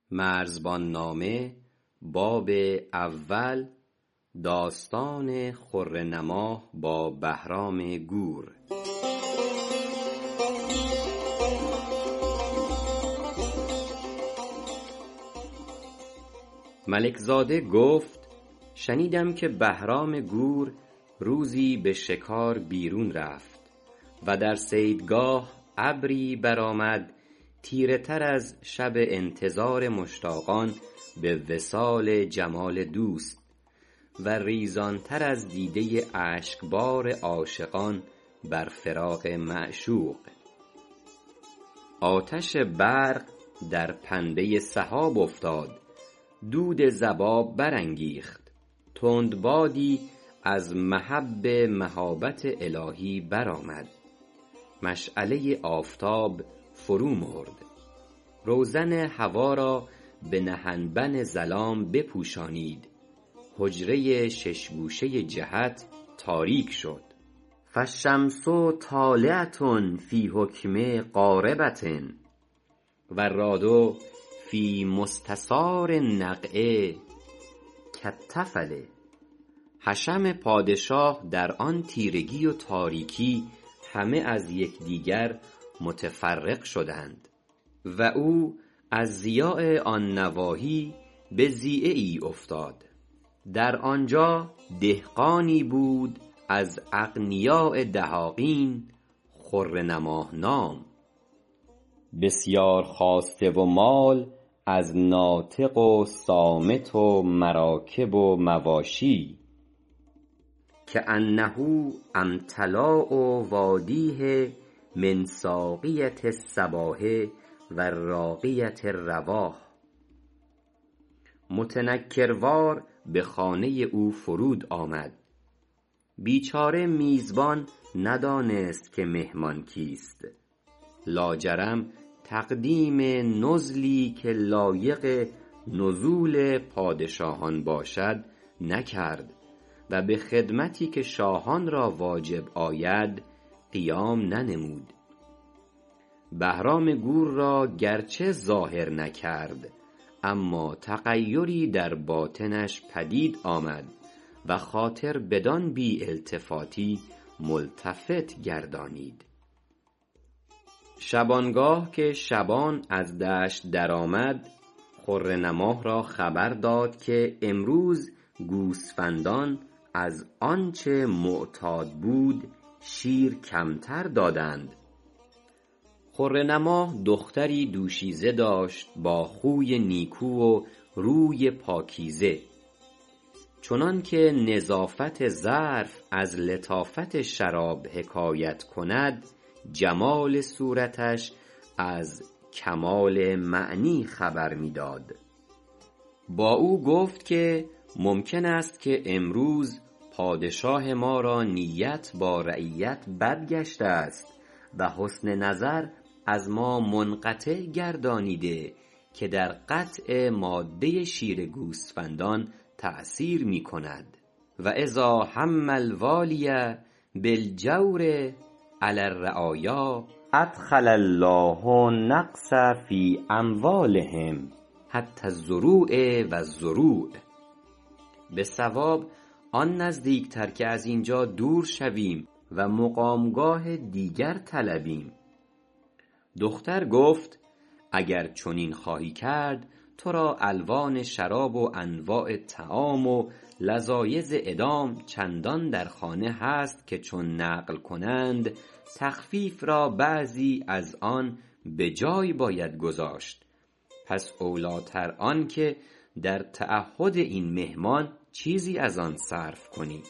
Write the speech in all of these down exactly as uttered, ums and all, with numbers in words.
مرزبان نامه باب اول داستان خره نماه با بهرام گور. ملک زاده گفت شنیدم که بهرام گور روزی به شکار بیرون رفت و در صیدگاه ابری برآمد تیره تر از شب انتظار مشتاقان به وصال جمال دوست و ریزان تر از دیده اشکبار عاشقان بر فراق معشوق. آتش برق در پنبه سحاب افتاد، دود ضباب برانگیخت، تند بادی از مهب مهابت الهی برآمد، مشعله آفتاب فرو مرد، روزن هوا را به نهنبن ظلام بپوشانید، حجره شش گوشه جهت تاریک شد. فالشمس طالعة فی حکم غاربة و الرعد فی مستثار النقع کالطفل. حشم پادشاه در آن تیرگی و تاریکی همه از یکدیگر متفرق شدند و او از ضیاع آن نواحی به ضیاع ای افتاد. در آنجا دهقانی بود از اغنیاء دهاقین، خره نماه نام، بسیار خواسته و مال از ناطق و صامت و مراکب و مواشی، کأنه امتلاء وادیه من ساقیة الصباح و راقیة الرواح. متنکروار به خانه او فرود آمد. بیچاره میزبان ندانست که مهمان کیست، لاجرم تقدیم نزلی که لایق نزول پادشاهان باشد نکرد و به خدمتی که شاهان را واجب آید قیام ننمود. بهرام گور را گرچه ظاهر نکرد، اما تغیری در باطنش پدید آمد و خاطر بدان بی التفاتی ملتفت گردانید. شبانگاه که شبان از دشت درآمد، خره نماه را خبر داد که امروز گوسفندان از آنچه معتاد بود شیر کمتر دادند. خره نماه دختری دوشیزه داشت با خوی نیکو و روی پاکیزه، چنان که نظافت ظرف از لطافت شراب حکایت کند، جمال صورتش از کمال معنی خبر می داد. با او گفت که ممکن است که امروز پادشاه ما را نیت با رعیت بد گشته است و حسن نظر از ما منقطع گردانیده که در قطع ماده شیر گوسفندان تأثیر می کند. و اذا هم الوالی بالجور علی الرعایا ادخل الله نقص فی اموالهم حتی الزروع و الزروع. به صواب آن نزدیک تر که از اینجا دور شویم و مقامگاه دیگر طلبیم. دختر گفت اگر چنین خواهی کرد تو را الوان شراب و انواع طعام و لذایذ ادام چندان در خانه هست که چون نقل کنند تخفیف را بعضی از آن به جای باید گذاشت، پس اولیتر آن که در تعهد این مهمان چیزی از آن صرف کنی.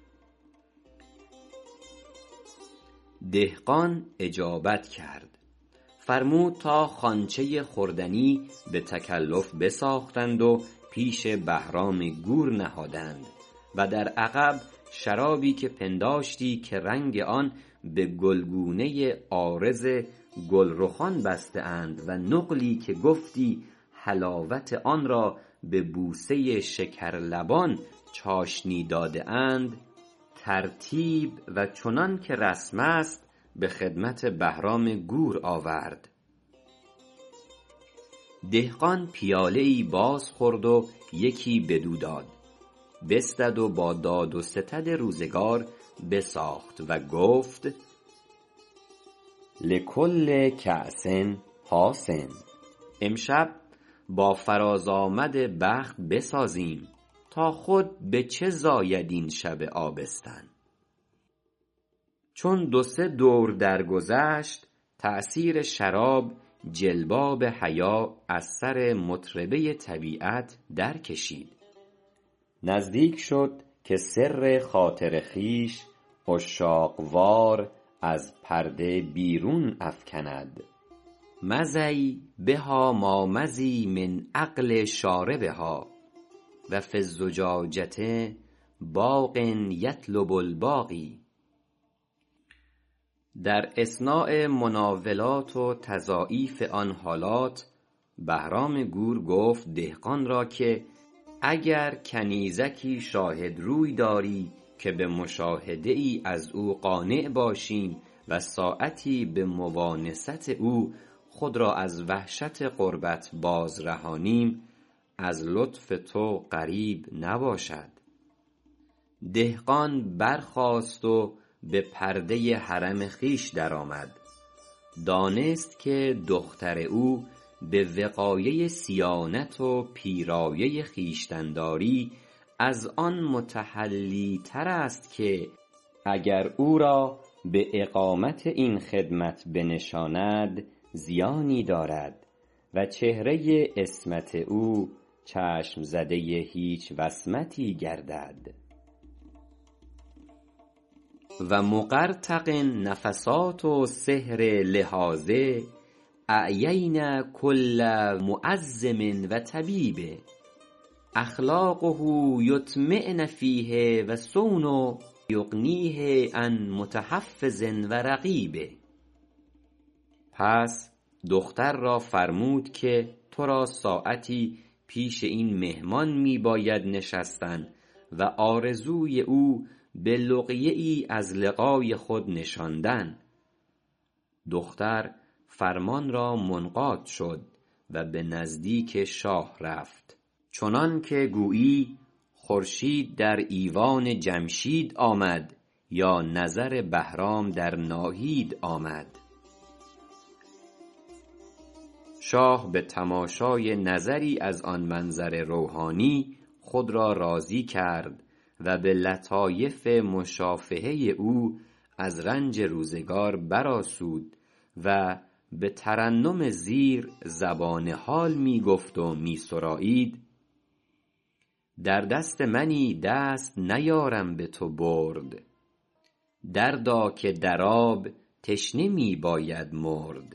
دهقان اجابت کرد، فرمود تا خوانچه خوردنی به تکلف بساختند و پیش بهرام گور نهادند و در عقب شرابی که پنداشتی که رنگ آن به گلگونه عارض گلرخان بسته اند و نقلی که گفتی حلاوت آن را به بوسه شکرلبان چاشنی داده اند، ترتیب و چنان که رسم است به خدمت بهرام گور آورد. دهقان پیاله ای باز خورد و یکی بدو داد، بستد و با داد و ستد روزگار بساخت و گفت لکل کأس حاس. امشب با فراز آمد بخت بسازیم تا خود به چه زاید این شب آبستن. چون دو سه دور درگذشت، تأثیر شراب جلباب حیا از سر مطربه طبیعت در کشید. نزدیک شد که سر خاطر خویش عشاق وار از پرده بیرون افکند. مضی بها ما مضی من عقل شاربها و فی الزجاجة باق یطلب الباقی. در اثناء مناولات و تضاعیف آن حالات، بهرام گور گفت دهقان را که اگر کنیزکی شاهد روی داری که به مشاهده ای از او قانع باشیم و ساعتی به موانست او خود را از وحشت غربت باز رهانیم، از لطف تو غریب نباشد. دهقان برخاست و به پرده حرم خویش در آمد. دانست که دختر او به وقایه صیانت و پیرایه خویشتنداری از آن متحلی تر است که اگر او را به اقامت این خدمت بنشاند زیانی دارد و چهره عصمت او چشم زده هیچ وصمتی گردد. و مقرطق نفثات و سحر لحاظه اعیین کل معزم و طبیب. اخلاقه یطمئن فیه و صون یغنیه عن متحفظ و رقیب. پس دختر را فرمود که تو را ساعتی پیش این مهمان می باید نشستن و آرزوی او به لقیه ای از لقای خود نشاندن. دختر فرمان را منقاد شد و به نزدیک شاه رفت، چنان که گویی خورشید در ایوان جمشید آمد یا نظر بهرام در ناهید آمد. شاه به تماشای نظری از آن منظر روحانی خود را راضی کرد و به لطایف مشافهه او از رنج روزگار برآسود و به ترنم زیر زبان حال می گفت و می سرایید در دست منی دست نیارم به تو برد، دردا که در آب تشنه می باید مرد.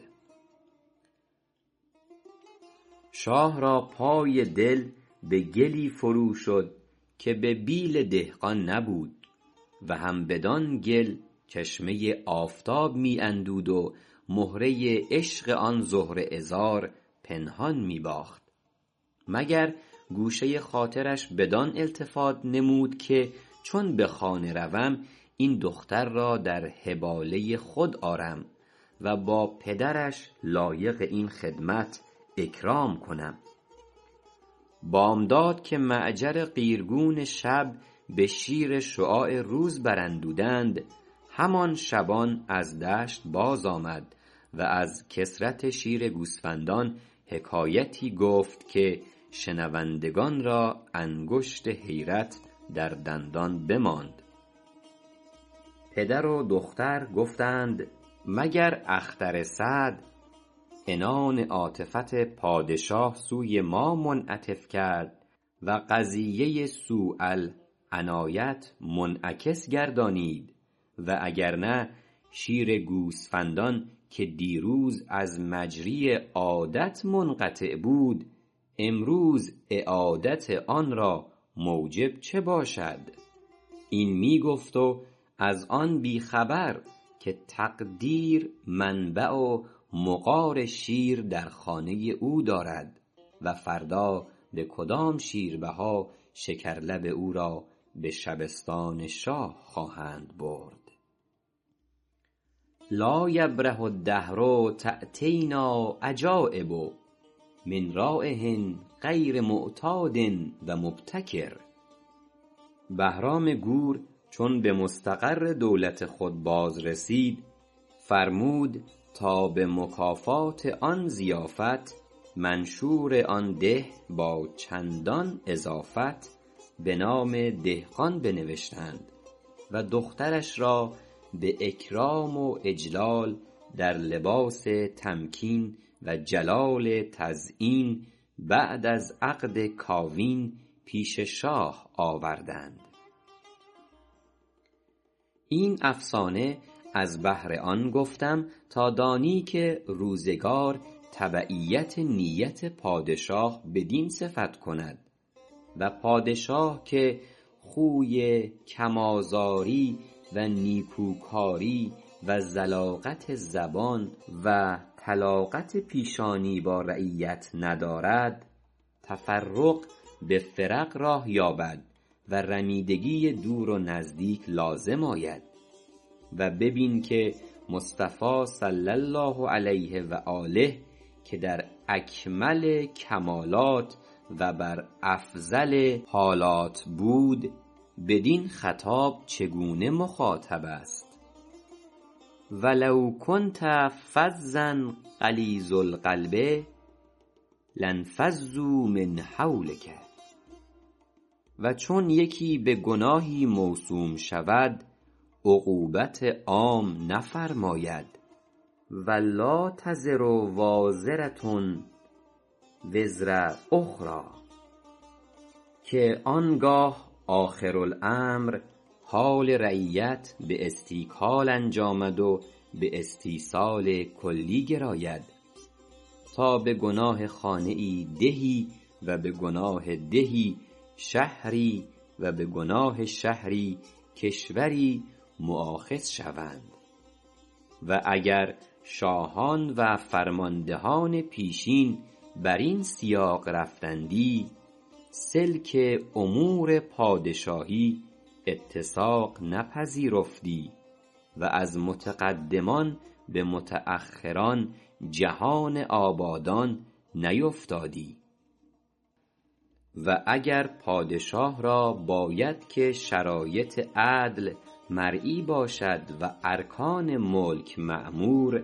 شاه را پای دل به گلی فرو شد که به بیل دهقان نبود و هم بدان گل چشمه آفتاب می اندود و مهره عشق آن زهره عذار پنهان می باخت، مگر گوشه خاطرش بدان التفات نمود که چون به خانه روم این دختر را در حباله خود آرم و با پدرش لایق این خدمت اکرام کنم. بامداد که معجر قیرگون شب به شیر شعاع روز براندودند، همان شبان از دشت باز آمد و از کثرت شیر گوسفندان حکایتی گفت که شنوندگان را انگشت حیرت در دندان بماند. پدر و دختر گفتند مگر اختر سعد عنان عاطفت پادشاه سوی ما منعطف کرد و قضیه سوء العنایة منعکس گردانید و اگر نه شیر گوسفندان که دیروز از مجری عادت منقطع بود امروز اعادت آن را موجب چه باشد؟ این می گفت و از آن بی خبر که تقدیر منبع و مغار شیر در خانه او دارد و فردا به کدام شیربها شکرلب او را به شبستان شاه خواهند برد. لا یبرح الدهر تأتینا عجایب من رایح غیر معتاد و مبتکر. بهرام گور چون به مستقر دولت خود باز رسید، فرمود تا به مکافات آن ضیافت منشور آن ده با چندان اضافت به نام دهقان بنوشتند و دخترش را به اکرام و اجلال در لباس تمکین و جلال تزیین بعد از عقد کاوین پیش شاه آوردند. این افسانه از بهر آن گفتم تا دانی که روزگار تبعیت نیت پادشاه بدین صفت کند و پادشاه که خوی کم آزاری و نیکوکاری و ذلاقت زبان و طلاقت پیشانی با رعیت ندارد، تفرق به فرق راه یابد و رمیدگی دور و نزدیک لازم آید. و ببین که مصطفی صلی الله علیه و آله که در اکمل کمالات و بر افضل حالات بود، بدین خطاب چگونه مخاطب است؟ ولو کنت فظا غلیظ القلب لانفضوا من حولک. و چون یکی به گناهی موسوم شود، عقوبت عام نفرماید. و لا تزر وازرة وزر اخری، که آنگاه آخرالامر حال رعیت به استیکال انجامد و به استیصال کلی گراید، تا به گناه خانه ای دهی و به گناه دهی شهری و به گناه شهری کشوری مؤاخذ شوند. و اگر شاهان و فرماندهان پیشین بر این سیاق رفتندی، سلک امور پادشاهی اتساق نپذیرفتی و از متقدمان به متأخران جهان آبادان نیفتادی. و اگر پادشاه را باید که شرایط عدل مرئی باشد و ارکان ملک مأمور،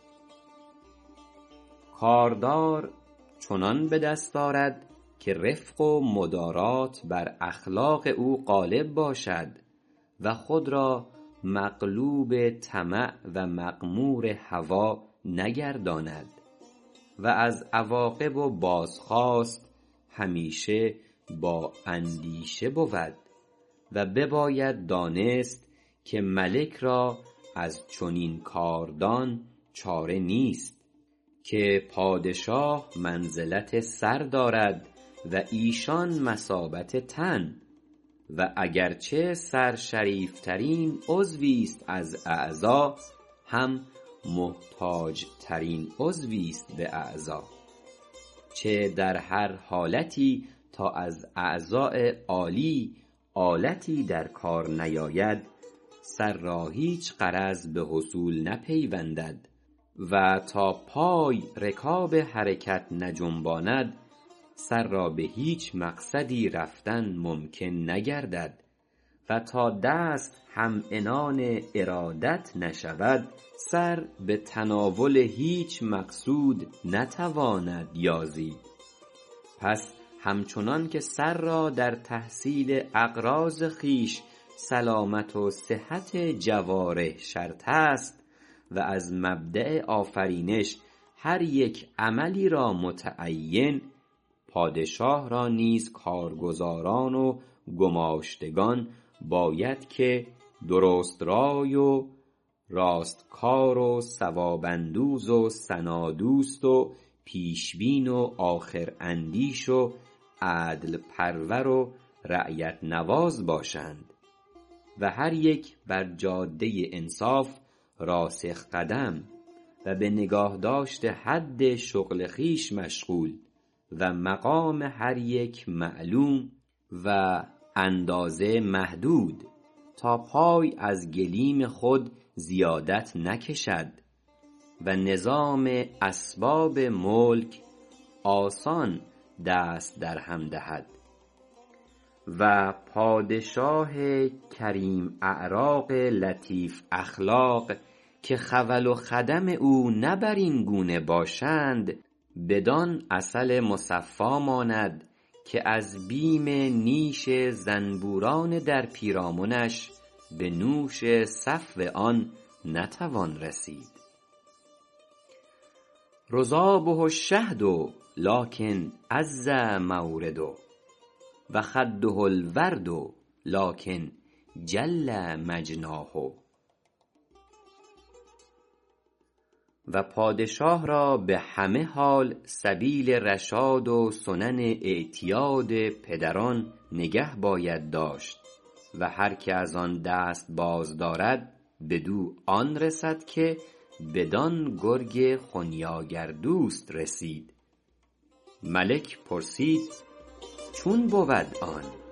کاردار چنان به دست آرد که رفق و مدارات بر اخلاق او غالب باشد و خود را مغلوب طمع و مغمور هوا نگرداند و از عواقب و بازخواست همیشه با اندیشه بود. و بباید دانست که ملک را از چنین کاردان چاره نیست، که پادشاه منزلت سر دارد و ایشان مثابت تن، و اگرچه سر شریف ترین عضوی است از اعضا، هم محتاج ترین عضوی است به اعضا. چه در هر حالتی تا از اعضاء عالی آلتی در کار نیاید، سر را هیچ غرض به حصول نپیوندد و تا پای رکاب حرکت نجنباند، سر را به هیچ مقصدی رفتن ممکن نگردد و تا دست همعنان ارادت نشود، سر به تناول هیچ مقصود نتواند یازید. پس همچنان که سر را در تحصیل اغراض خویش سلامت و صحت جوارح شرط است و از مبدأ آفرینش هر یک عملی را متعین، پادشاه را نیز کارگزاران و گماشتگان باید که درست رای و راستکار و ثواب اندوز و ثنادوست و پیشبین و آخر اندیش و عدل پرور و رعیت نواز باشند و هر یک بر جاده انصاف راسخ قدم و به نگاه داشت حد شغل خویش مشغول و مقام هر یک معلوم و اندازه محدود، تا پای از گلیم خود زیادت نکشد و نظام اسباب ملک آسان دست در هم دهد. و پادشاه کریم اعراق لطیف اخلاق که خول و خدم او نه بر این گونه باشند، بدان عسل مصفا ماند که از بیم نیش زنبوران در پیرامنش به نوش صفو آن نتوان رسید. رضابه الشهد لکن عز مورده و خده الورد لکن جل مجناه. و پادشاه را به همه حال سبیل رشاد و سنن اعتیاد پدران نگه باید داشت و هر که از آن دست باز دارد بدو آن رسد که بدان گرگ خنیاگر دوست رسید. ملک پرسید چون بود آن؟